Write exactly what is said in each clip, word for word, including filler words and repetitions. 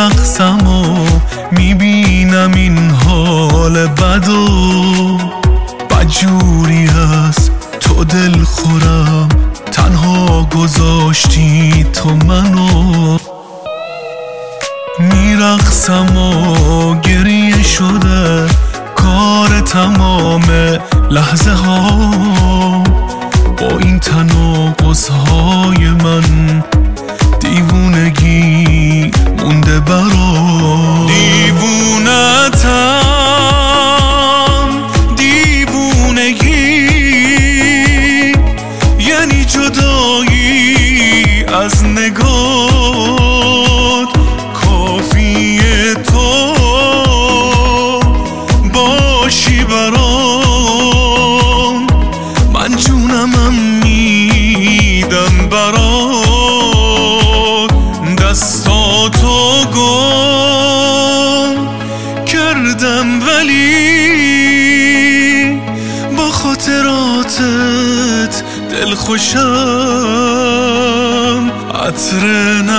میرقصم و میبینم این حال بدو بدجوری هست تو دل خورم تنها گذاشتی تو منو میرقصم و گریه شده کار تمام لحظه ها با این تناقض های من دیوونگی مونده برام دیوونتم دیوونگی یعنی جدایی از نگات کافیه تو باشی برام من جونمم میدم برات دستاتو گم کردم ولی با خاطراتت دل خوشم عطر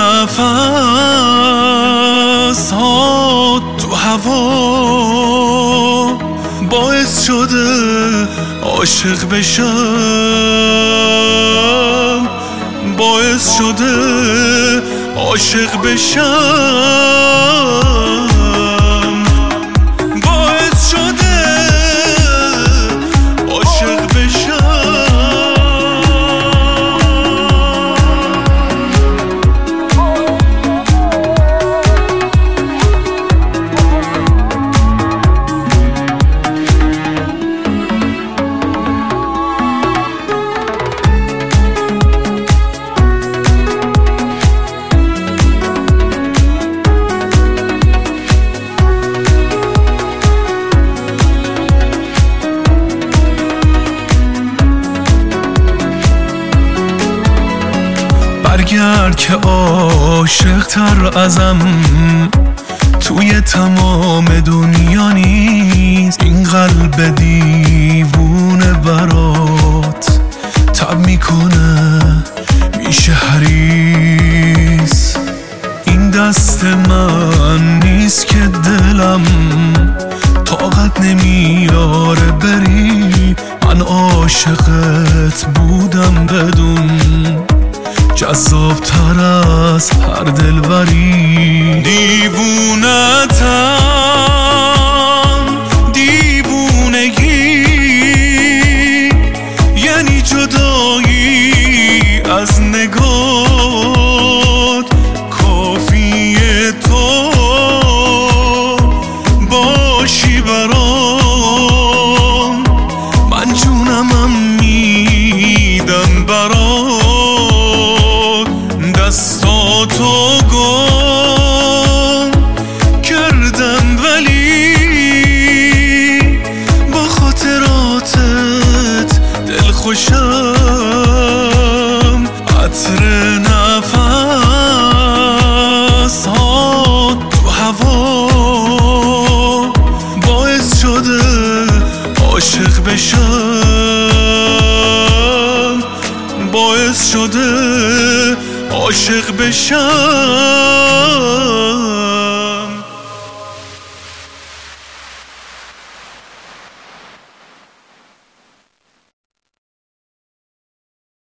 نفس ها تو هوا باعث شده عاشق بشم باعث شده عاشق بشم باعث شده عاشق بشم برگرد که عاشق تر ازم توی تمام دنیا نیست این قلب دیوونه برات تب میکنه میشه حریص این دست من نیست که دلم طاقت نمیاره بری من عاشقت بودم بدون جذاب تر از هر دلبری دیوونتم دیوونگی یعنی جدایی از نگات کافیه تو باشی برام من جونمم میدم برام دستاتو گم کردم ولی با خاطراتت دل خوشم عطر نفس ها تو هوا باعث شده عاشق بشم باعث شده عاشق بشم